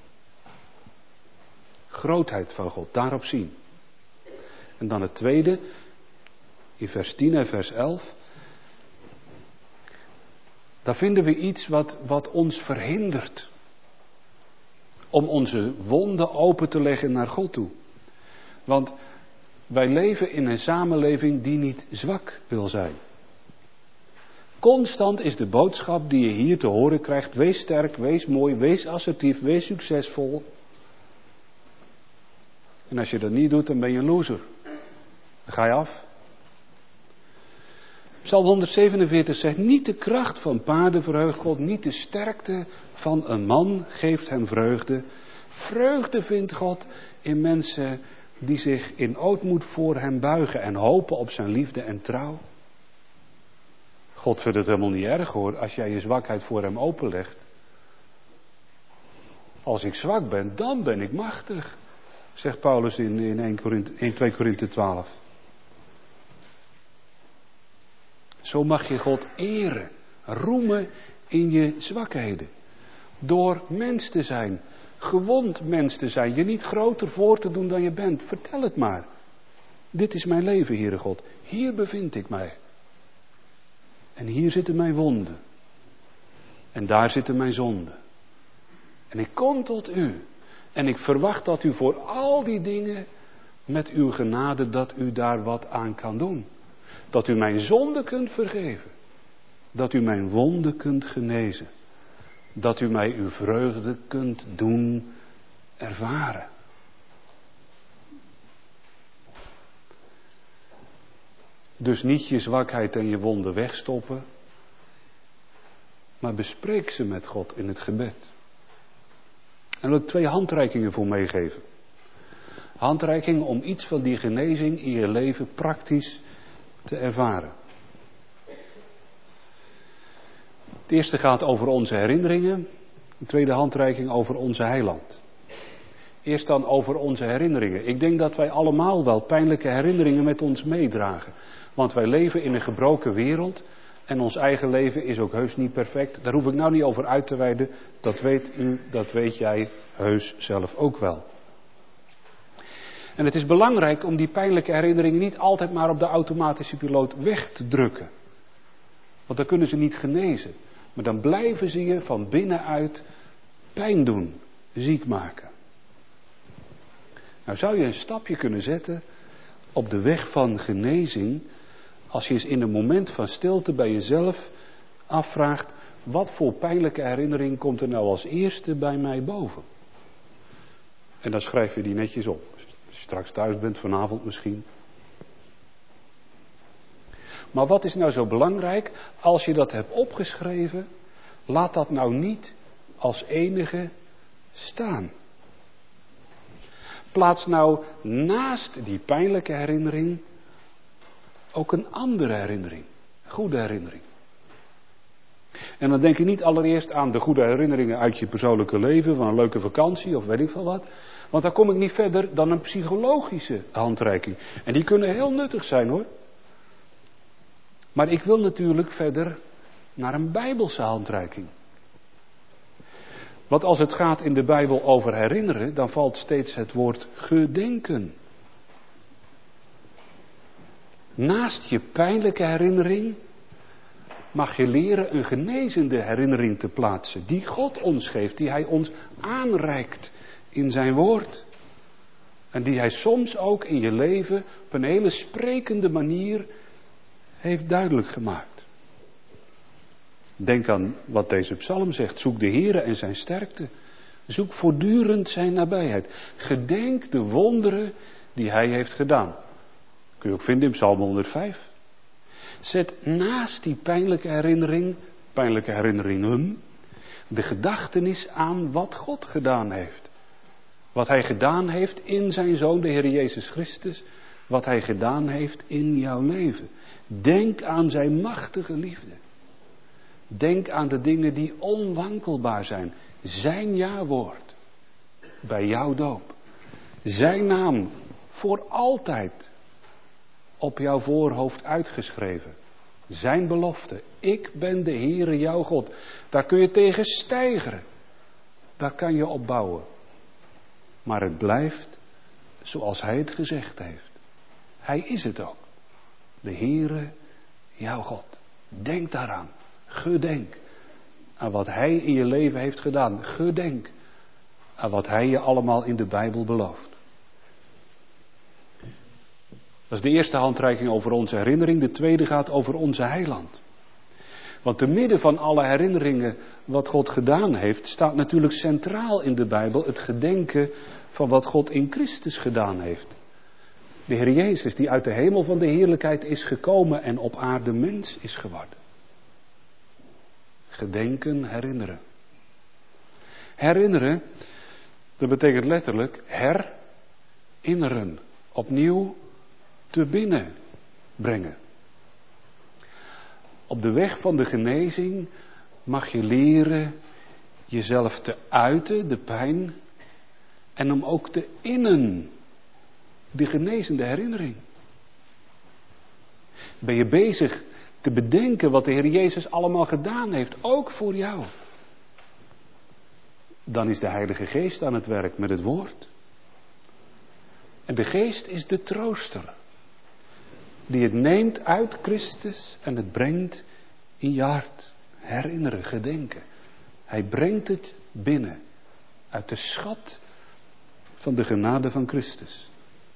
Grootheid van God, daarop zien. En dan het tweede, in vers 10 en vers 11. Daar vinden we iets wat ons verhindert. Om onze wonden open te leggen naar God toe. Want wij leven in een samenleving die niet zwak wil zijn. Constant is de boodschap die je hier te horen krijgt. Wees sterk, wees mooi, wees assertief, wees succesvol. En als je dat niet doet, dan ben je een loser. Dan ga je af. Psalm 147 zegt, niet de kracht van paarden verheugt God, niet de sterkte van een man geeft hem vreugde. Vreugde vindt God in mensen die zich in ootmoed voor hem buigen en hopen op zijn liefde en trouw. God vindt het helemaal niet erg hoor, als jij je zwakheid voor hem openlegt. Als ik zwak ben, dan ben ik machtig, zegt Paulus in 2 Korinthe 12. Zo mag je God eren, roemen in je zwakheden. Door mens te zijn, gewond mens te zijn, je niet groter voor te doen dan je bent. Vertel het maar. Dit is mijn leven, Heere God. Hier bevind ik mij. En hier zitten mijn wonden. En daar zitten mijn zonden. En ik kom tot u. En ik verwacht dat u voor al die dingen met uw genade, dat u daar wat aan kan doen. Dat u mijn zonde kunt vergeven. Dat u mijn wonden kunt genezen. Dat u mij uw vreugde kunt doen ervaren. Dus niet je zwakheid en je wonden wegstoppen. Maar bespreek ze met God in het gebed. En wil ik 2 handreikingen voor meegeven. Handreiking om iets van die genezing in je leven praktisch te ervaren. Het eerste gaat over onze herinneringen. De tweede handreiking over onze heiland. Eerst dan over onze herinneringen. Ik denk dat wij allemaal wel pijnlijke herinneringen met ons meedragen. Want wij leven in een gebroken wereld. En ons eigen leven is ook heus niet perfect. Daar hoef ik nou niet over uit te wijden. Dat weet u, dat weet jij heus zelf ook wel. En het is belangrijk om die pijnlijke herinneringen niet altijd maar op de automatische piloot weg te drukken. Want dan kunnen ze niet genezen. Maar dan blijven ze je van binnenuit pijn doen, ziek maken. Nou zou je een stapje kunnen zetten op de weg van genezing, als je eens in een moment van stilte bij jezelf afvraagt, wat voor pijnlijke herinnering komt er nou als eerste bij mij boven? En dan schrijf je die netjes op. Als je straks thuis bent, vanavond misschien. Maar wat is nou zo belangrijk? Als je dat hebt opgeschreven, laat dat nou niet als enige staan. Plaats nou naast die pijnlijke herinnering ook een andere herinnering. Een goede herinnering. En dan denk je niet allereerst aan de goede herinneringen uit je persoonlijke leven, van een leuke vakantie of weet ik veel wat. Want dan kom ik niet verder dan een psychologische handreiking. En die kunnen heel nuttig zijn hoor. Maar ik wil natuurlijk verder naar een Bijbelse handreiking. Want als het gaat in de Bijbel over herinneren, dan valt steeds het woord gedenken. Naast je pijnlijke herinnering mag je leren een genezende herinnering te plaatsen. Die God ons geeft, die Hij ons aanreikt in zijn woord. En die Hij soms ook in je leven op een hele sprekende manier heeft duidelijk gemaakt. Denk aan wat deze psalm zegt. Zoek de Heere en zijn sterkte. Zoek voortdurend zijn nabijheid. Gedenk de wonderen die Hij heeft gedaan. Kun je ook vinden in Psalm 105. Zet naast die pijnlijke herinneringen, de gedachtenis aan wat God gedaan heeft. Wat Hij gedaan heeft in zijn Zoon, de Heer Jezus Christus. Wat Hij gedaan heeft in jouw leven. Denk aan zijn machtige liefde. Denk aan de dingen die onwankelbaar zijn. Zijn ja-woord bij jouw doop. Zijn naam voor altijd op jouw voorhoofd uitgeschreven. Zijn belofte. Ik ben de Heere jouw God. Daar kun je tegen steigeren. Daar kan je op bouwen. Maar het blijft zoals Hij het gezegd heeft. Hij is het ook. De Heere jouw God. Denk daaraan. Gedenk aan wat Hij in je leven heeft gedaan. Gedenk aan wat Hij je allemaal in de Bijbel belooft. Dat is de eerste handreiking over onze herinnering. De tweede gaat over onze heiland. Want te midden van alle herinneringen wat God gedaan heeft, staat natuurlijk centraal in de Bijbel het gedenken van wat God in Christus gedaan heeft. De Heer Jezus die uit de hemel van de heerlijkheid is gekomen en op aarde mens is geworden. Gedenken, herinneren. Herinneren, dat betekent letterlijk herinneren. opnieuw te binnen brengen. Op de weg van de genezing mag je leren jezelf te uiten, de pijn, en om ook te innen, de genezende herinnering. Ben je bezig te bedenken wat de Heer Jezus allemaal gedaan heeft, ook voor jou? Dan is de Heilige Geest aan het werk met het woord. En de Geest is de trooster, die het neemt uit Christus en het brengt in je hart. Herinneren, gedenken. Hij brengt het binnen, uit de schat van de genade van Christus.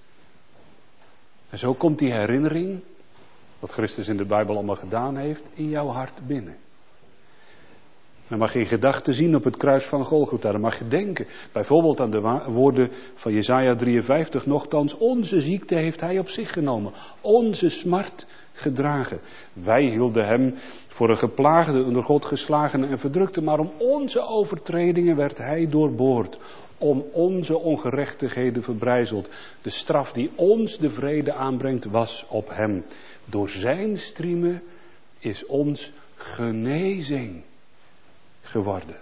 En zo komt die herinnering, wat Christus in de Bijbel allemaal gedaan heeft, in jouw hart binnen. Dan mag je in gedachten zien op het kruis van Golgotha. Dan mag je denken, bijvoorbeeld aan de woorden van Jesaja 53. Nochtans, onze ziekte heeft hij op zich genomen. Onze smart gedragen. Wij hielden hem voor een geplaagde, onder God geslagene en verdrukte. Maar om onze overtredingen werd hij doorboord. Om onze ongerechtigheden verbrijzeld. De straf die ons de vrede aanbrengt was op hem. Door zijn striemen is ons genezing geworden.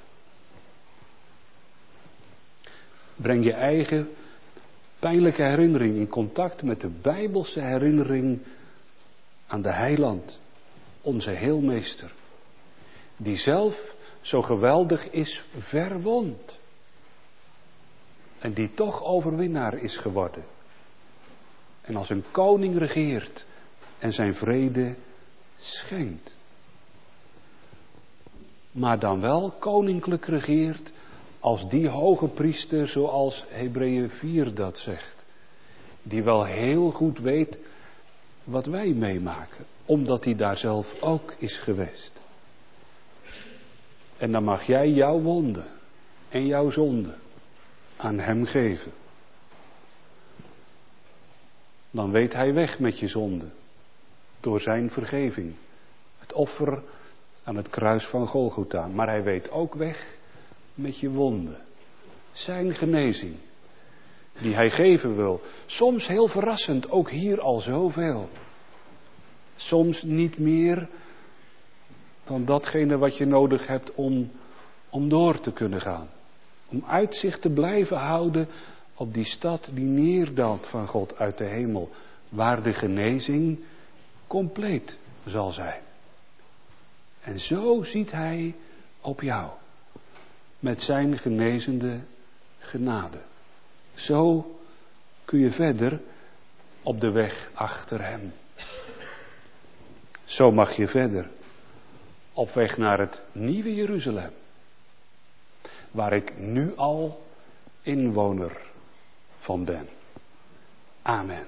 Breng je eigen pijnlijke herinnering in contact met de Bijbelse herinnering aan de Heiland, onze Heelmeester, die zelf zo geweldig is verwond en die toch overwinnaar is geworden en als een koning regeert en zijn vrede schenkt. Maar dan wel koninklijk regeert als die hoge priester zoals Hebreeën 4 dat zegt. Die wel heel goed weet wat wij meemaken. Omdat hij daar zelf ook is geweest. En dan mag jij jouw wonden en jouw zonde aan hem geven. Dan weet hij weg met je zonde. Door zijn vergeving. Het offer aan het kruis van Golgotha. Maar hij weet ook weg met je wonden. Zijn genezing. Die hij geven wil. Soms heel verrassend. Ook hier al zoveel. Soms niet meer dan datgene wat je nodig hebt om door te kunnen gaan. Om uitzicht te blijven houden op die stad die neerdaalt van God uit de hemel. Waar de genezing compleet zal zijn. En zo ziet hij op jou. Met zijn genezende genade. Zo kun je verder op de weg achter hem. Zo mag je verder op weg naar het nieuwe Jeruzalem. Waar ik nu al inwoner van ben. Amen.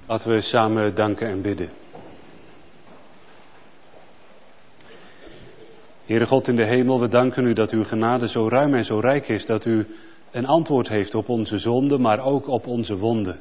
Laten we samen danken en bidden. Heere God in de hemel, we danken u dat uw genade zo ruim en zo rijk is, dat u een antwoord heeft op onze zonden, maar ook op onze wonden.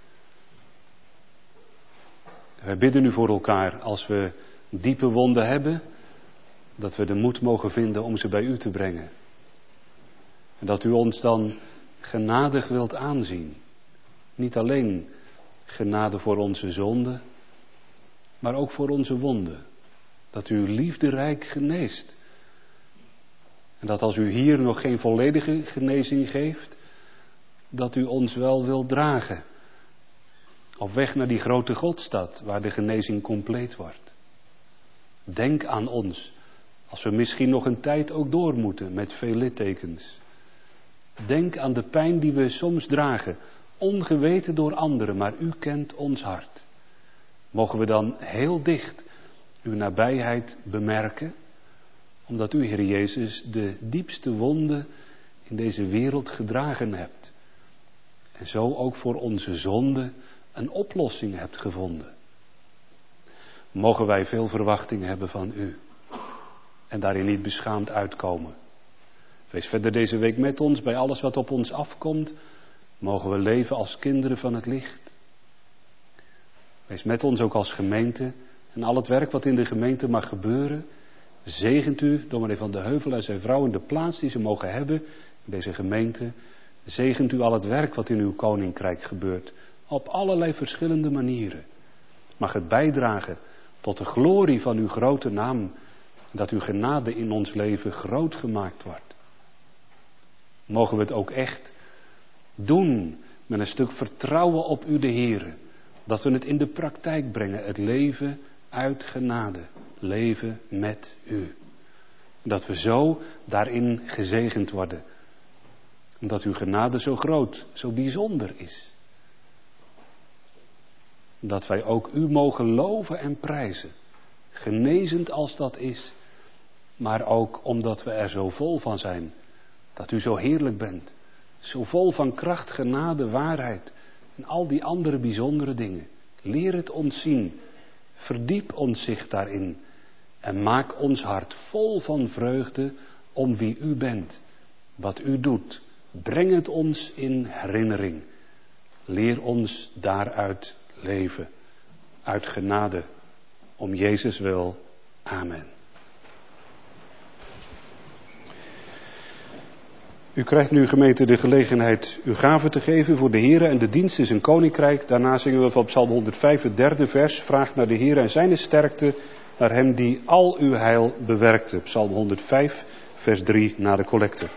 Wij bidden u voor elkaar, als we diepe wonden hebben, dat we de moed mogen vinden om ze bij u te brengen. En dat u ons dan genadig wilt aanzien. Niet alleen genade voor onze zonden, maar ook voor onze wonden. Dat u liefderijk geneest. En dat als u hier nog geen volledige genezing geeft, dat u ons wel wilt dragen. Op weg naar die grote Godstad, waar de genezing compleet wordt. Denk aan ons, als we misschien nog een tijd ook door moeten met veel littekens. Denk aan de pijn die we soms dragen, ongeweten door anderen, maar u kent ons hart. Mogen we dan heel dicht uw nabijheid bemerken, omdat u, Heer Jezus, de diepste wonden in deze wereld gedragen hebt. En zo ook voor onze zonde een oplossing hebt gevonden. Mogen wij veel verwachting hebben van u en daarin niet beschaamd uitkomen. Wees verder deze week met ons bij alles wat op ons afkomt. Mogen we leven als kinderen van het licht. Wees met ons ook als gemeente en al het werk wat in de gemeente mag gebeuren. Zegent u, dominee Van de Heuvel en zijn vrouw, in de plaats die ze mogen hebben in deze gemeente. Zegent u al het werk wat in uw koninkrijk gebeurt. Op allerlei verschillende manieren. Mag het bijdragen tot de glorie van uw grote naam. Dat uw genade in ons leven groot gemaakt wordt. Mogen we het ook echt doen met een stuk vertrouwen op u de Heere. Dat we het in de praktijk brengen, het leven uit genade. Leven met u. Dat we zo daarin gezegend worden. Omdat uw genade zo groot, zo bijzonder is. Dat wij ook u mogen loven en prijzen. Genezend als dat is. Maar ook omdat we er zo vol van zijn. Dat u zo heerlijk bent. Zo vol van kracht, genade, waarheid. En al die andere bijzondere dingen. Leer het ons zien. Verdiep ons zich daarin. En maak ons hart vol van vreugde om wie u bent. Wat u doet. Breng het ons in herinnering. Leer ons daaruit leven. Uit genade. Om Jezus wil. Amen. U krijgt nu, gemeente, de gelegenheid uw gave te geven voor de Heere en de dienst is een koninkrijk. Daarna zingen we van Psalm 105, het 3e vers. Vraag naar de Heere en zijn sterkte, naar hem die al uw heil bewerkte. Psalm 105, vers 3 na de collecte.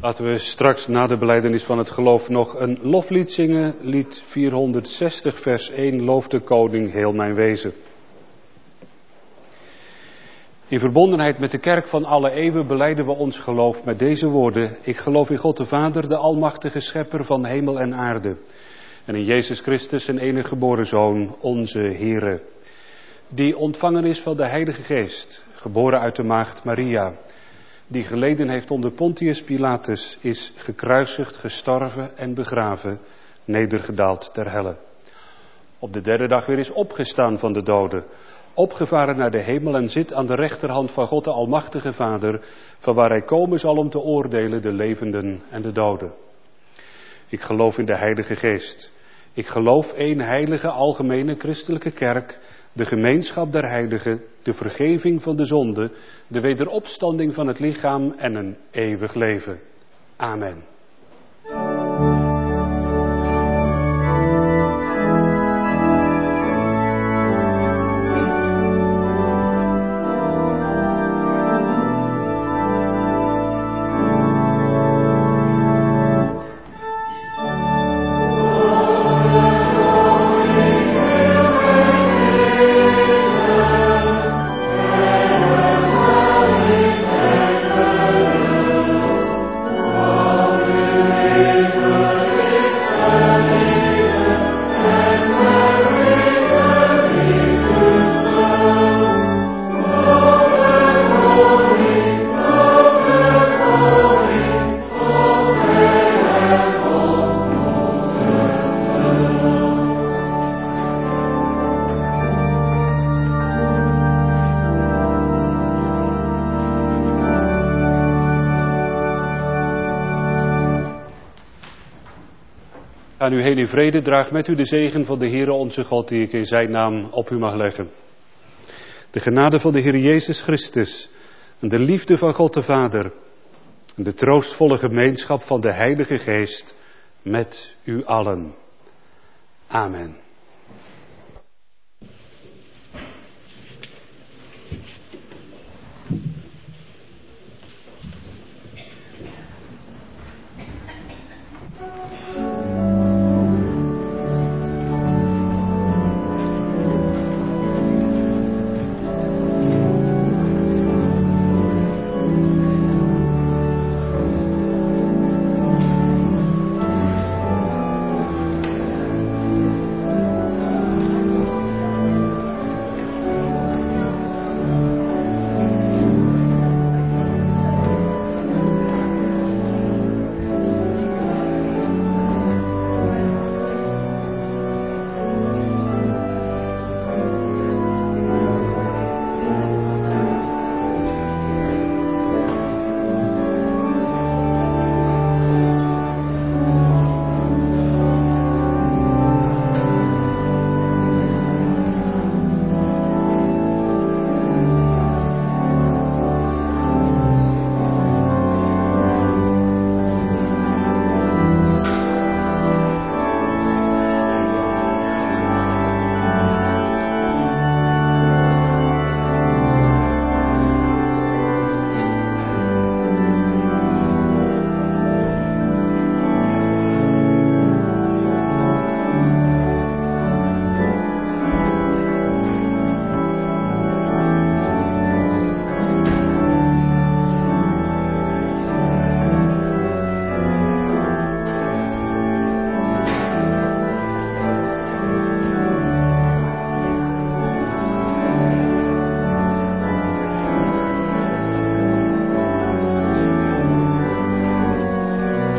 Laten we straks na de belijdenis van het geloof nog een loflied zingen. Lied 460 vers 1, loof de koning heel mijn wezen. In verbondenheid met de kerk van alle eeuwen belijden we ons geloof met deze woorden. Ik geloof in God de Vader, de almachtige schepper van hemel en aarde. En in Jezus Christus, zijn enige geboren Zoon, onze Heere. Die ontvangen is van de Heilige Geest, geboren uit de maagd Maria. Die geleden heeft onder Pontius Pilatus, is gekruisigd, gestorven en begraven, nedergedaald ter helle. Op de derde dag weer is opgestaan van de doden, opgevaren naar de hemel en zit aan de rechterhand van God de Almachtige Vader, van waar hij komen zal om te oordelen de levenden en de doden. Ik geloof in de Heilige Geest. Ik geloof één heilige algemene christelijke kerk, de gemeenschap der heiligen, de vergeving van de zonde, de wederopstanding van het lichaam en een eeuwig leven. Amen. Ga nu heen in vrede, draag met u de zegen van de Heere onze God, die ik in zijn naam op u mag leggen. De genade van de Heer Jezus Christus en de liefde van God de Vader en de troostvolle gemeenschap van de Heilige Geest met u allen. Amen.